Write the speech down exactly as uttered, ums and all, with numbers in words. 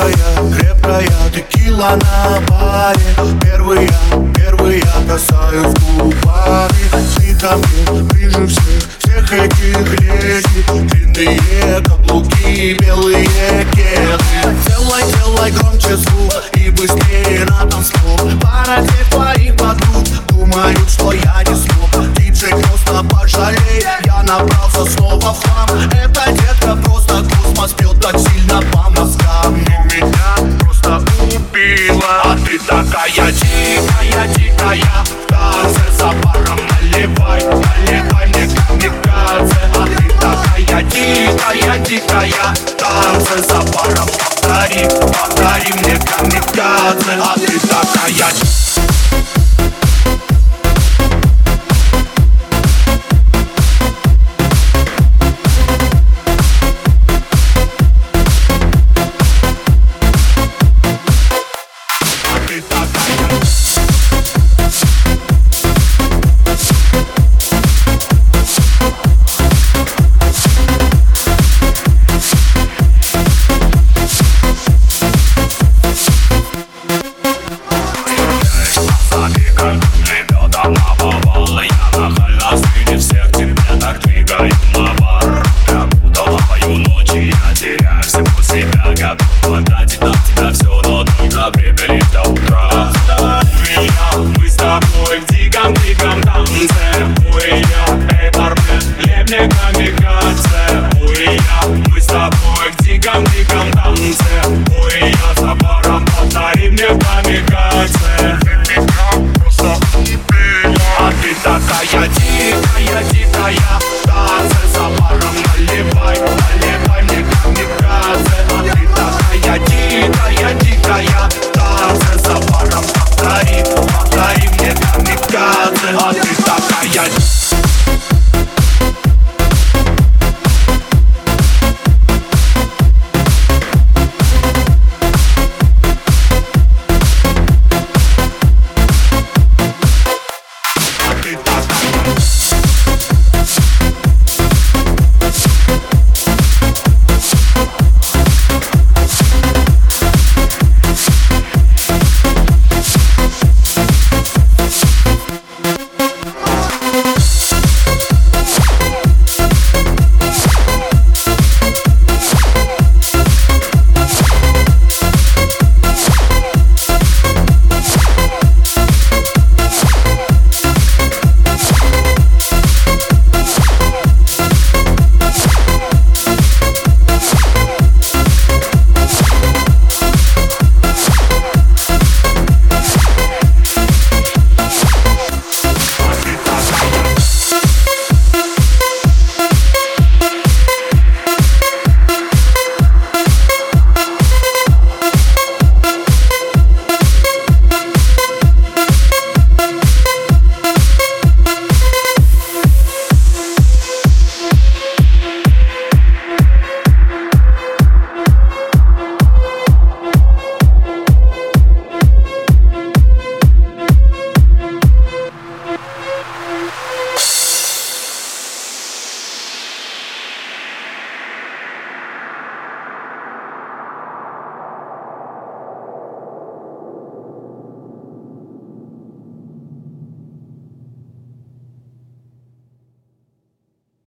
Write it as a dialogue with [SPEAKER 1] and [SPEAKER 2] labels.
[SPEAKER 1] Крепкая, крепкая текила на баре. Первый я, первый я касаюсь губами. Ты ко мне ближе всех, всех этих леди. Длинные каблуки, белые кеды. Делай, делай громче звук и быстрее на танцпол. Пара тех твоих подруг думают, что я не смог. Диджей, просто пожалей, я набрался снова в хлам. Эта детка просто космос, пьет так сильно по мозгам. Но меня просто убила. А ты такая дикая, дикая, в танце за баром. Наливай, наливай мне камикадзе. А ты такая дикая, дикая, в танце за баром. Повтори, повтори мне камикадзе. А ты такая.
[SPEAKER 2] Потратить на тебя все, но только время лишь до утра. У меня, мы с тобой в диком-диком танце. У меня